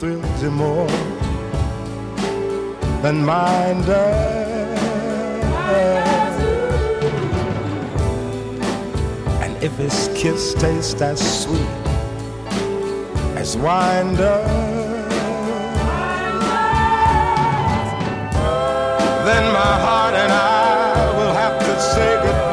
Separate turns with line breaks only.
thrills you more than mine does. And if his kiss tastes as sweet as wine does, then my heart and I will have to say goodbye.